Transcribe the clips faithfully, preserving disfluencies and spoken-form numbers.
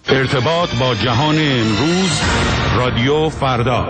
ارتباط با جهان امروز، رادیو فردا.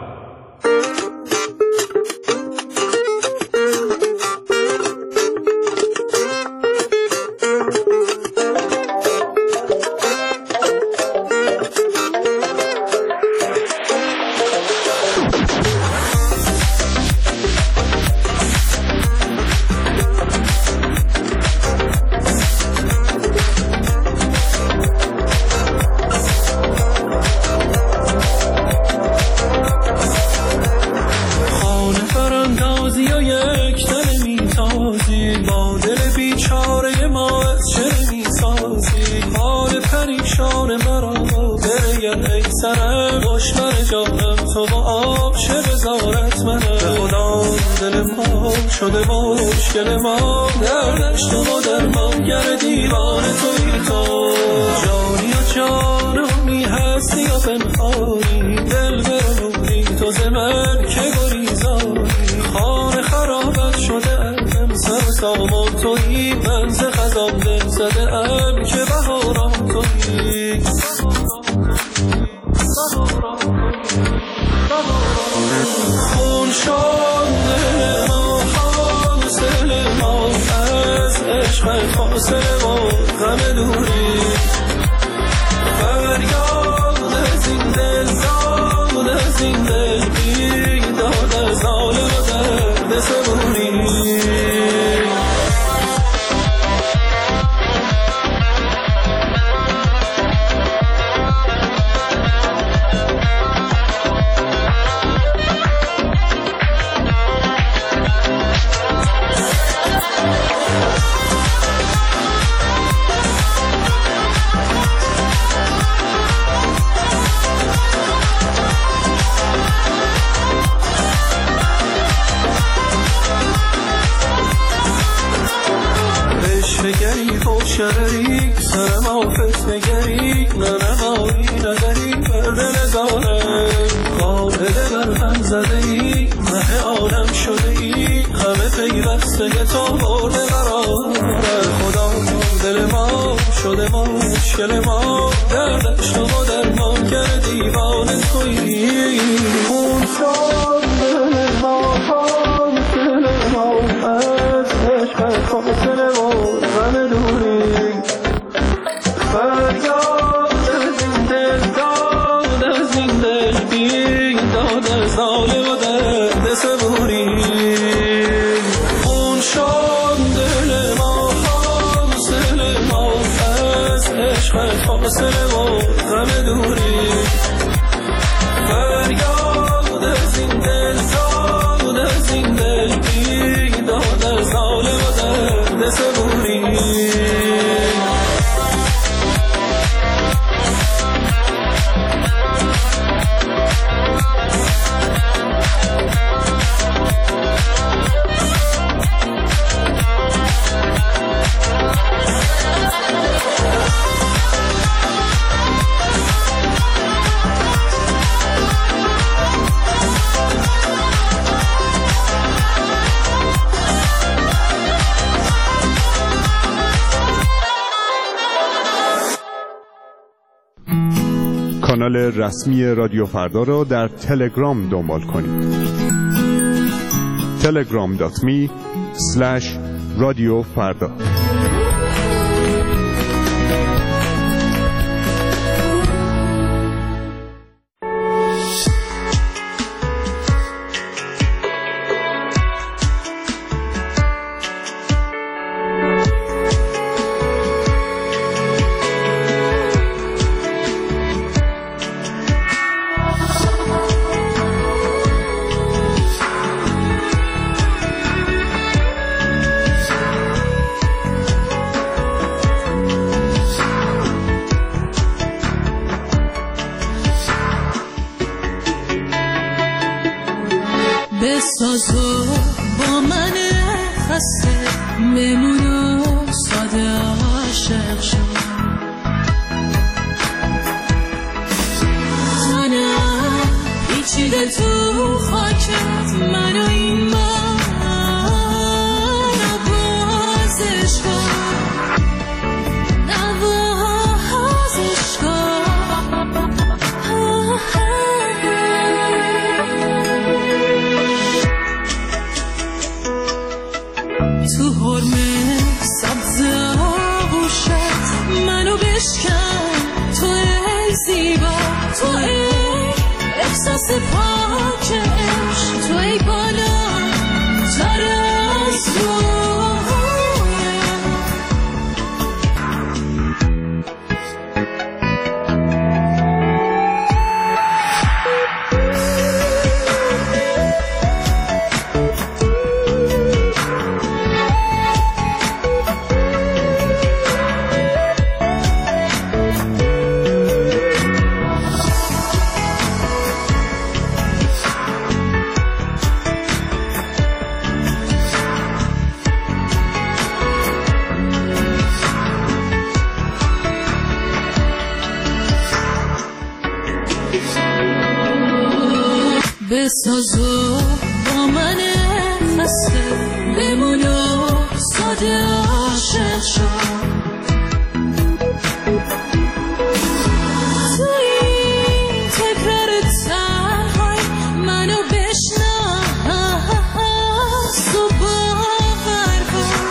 شده مشکل ما دردش تو و درمانگر دیوان توی تو جانی و جانمی هستی و پنهانی دل برونی تو زمن که گریزانی خانه خرابت شده ام سر سامان توی منز خزان دل زده ام که بهاران توی خون شده ما حاصل ما از عشق فاصله و غم دوری فریاد از این دل زاد از این دل بیداد از ظالم و درد صبوری شرری سرم آفت نگری ننمایی نداری برد نگاره قابل بر هم زده ای مه عالم شده ای همه پیوسته تو برده قراره خدا دل ما شده مشکل ما دردش تو و درمانگر دیوان تویی خون شد دل ما حاصل ما از عشق فاصله و غم دوری فریاد از این دل داد از این دل بیداد از ظالم و درد صبوری خون شد دل ما حاصل ما از عشق فاصله و غم دوری فریاد از این دل داد از این دل بیداد از ظالم و درد صبوری کانال رسمی رادیو فردا را در تلگرام دنبال کنید. تلگرام دات می اسلش رادیو فردا. بساز و با من خسته بمون و ساده عاشق شو منم پیچیده تو خاکت منو این بار نوازش کن نوازش کن دست پاک عشق توی بالا تر از بسازو با من خسته بمون و ساده عاشق شو تو این تکرار تنهای منو بشناس و باور کن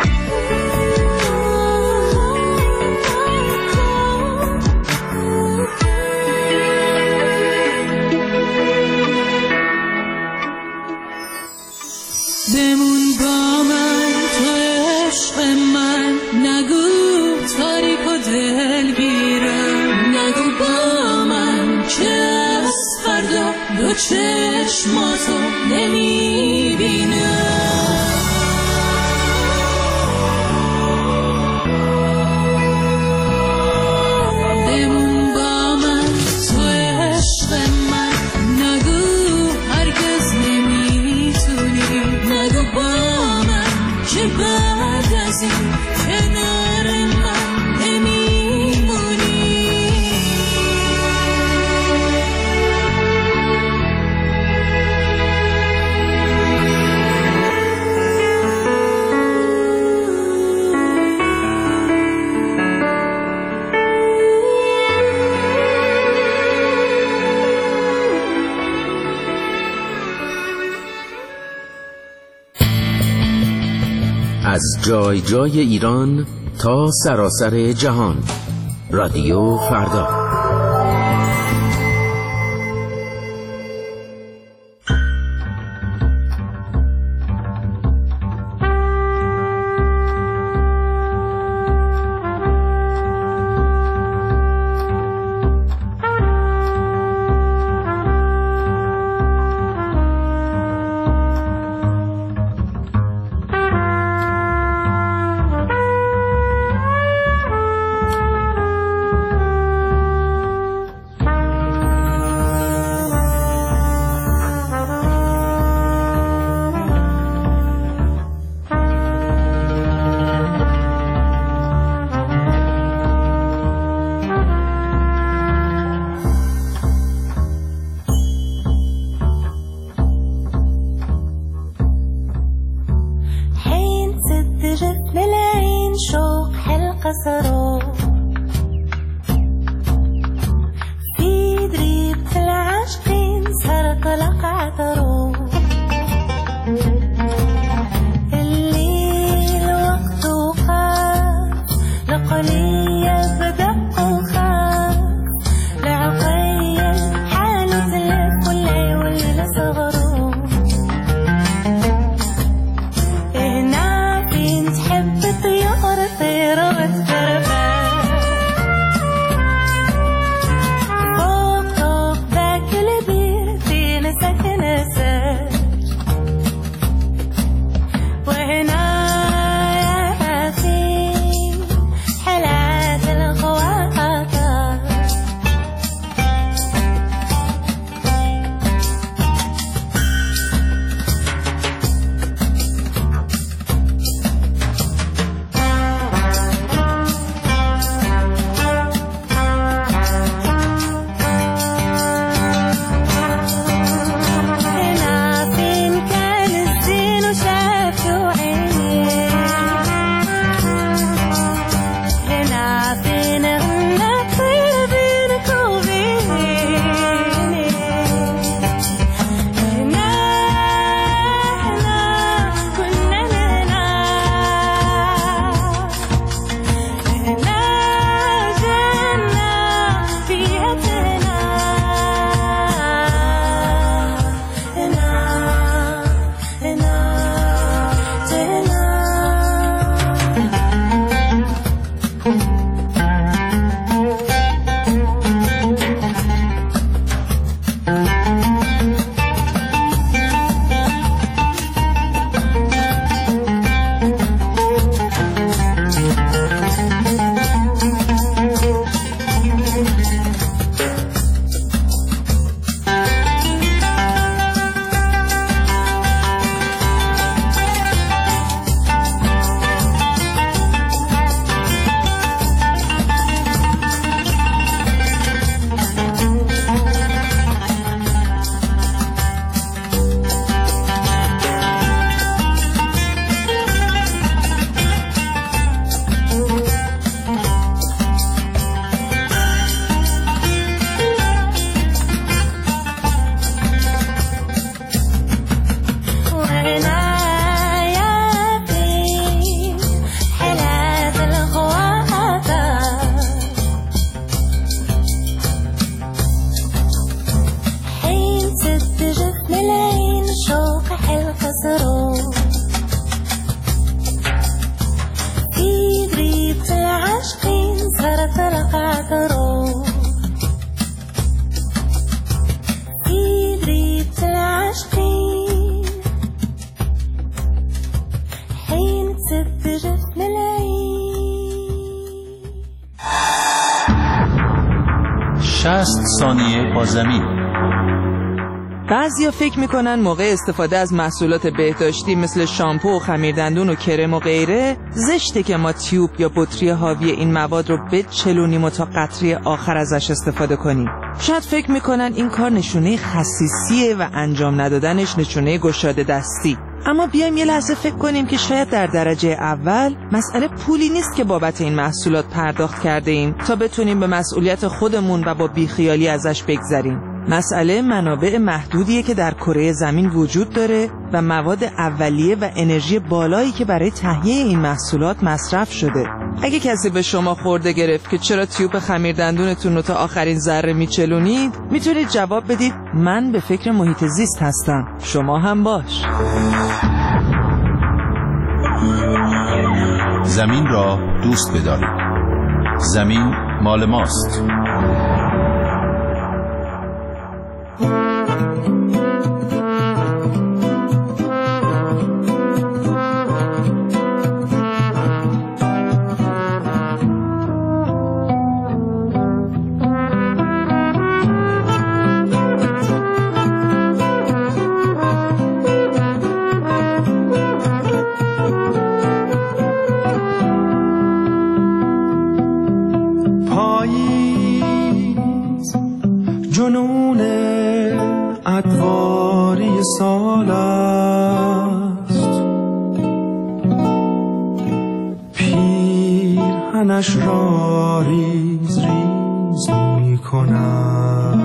بمون با من تو عشق من نگو تاریک و دلگیرم نگو با من که از فردا دو چشماتو نمیبینم بمون با من تو عشق من نگو هرگز نمیتونی نگو با من که بعد از این کنار من نمیمونی از جای جای ایران تا سراسر جهان، رادیو فردا. شصت ثانیه با زمین. بعضیا فکر میکنن موقع استفاده از محصولات بهداشتی مثل شامپو و خمیردندون و کرم و غیره زشته که ما تیوب یا بطری حاوی این مواد رو بچلونیم و تا قطره آخر ازش استفاده کنیم. شاید فکر میکنن این کار نشونه خسیسیه و انجام ندادنش نشونه گشاده دستی. اما بیایم یه لحظه فکر کنیم که شاید در درجه اول مسئله پولی نیست که بابت این محصولات پرداخت کرده ایم تا بتونیم به مسئولیت خودمون و با بیخیالی ازش بگذریم. مسئله منابع محدودیه که در کره زمین وجود داره و مواد اولیه و انرژی بالایی که برای تهیه این محصولات مصرف شده. اگه کسی به شما خورده گرفت که چرا تیوب خمیردندونتون رو تا آخرین ذره میچلونید، میتونید جواب بدید من به فکر محیط زیست هستم، شما هم باش. زمین را دوست بدارید. زمین مال ماست. جنون ادواری سال است، پیرهنش را ریز ریز می کند.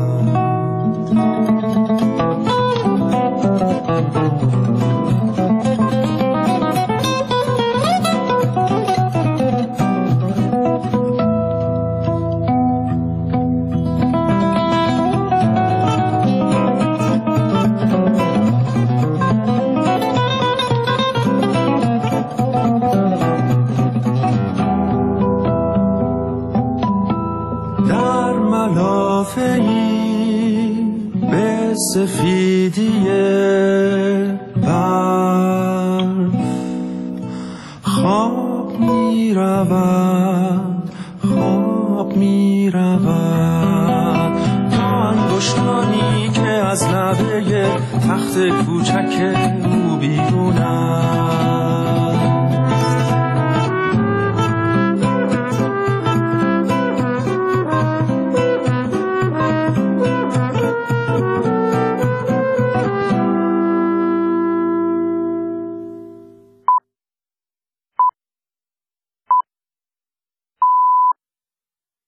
به سفیدی برف خواب می رود، خواب می رود تا انگشتانی که از لبه تخت کوچک او بیرونند.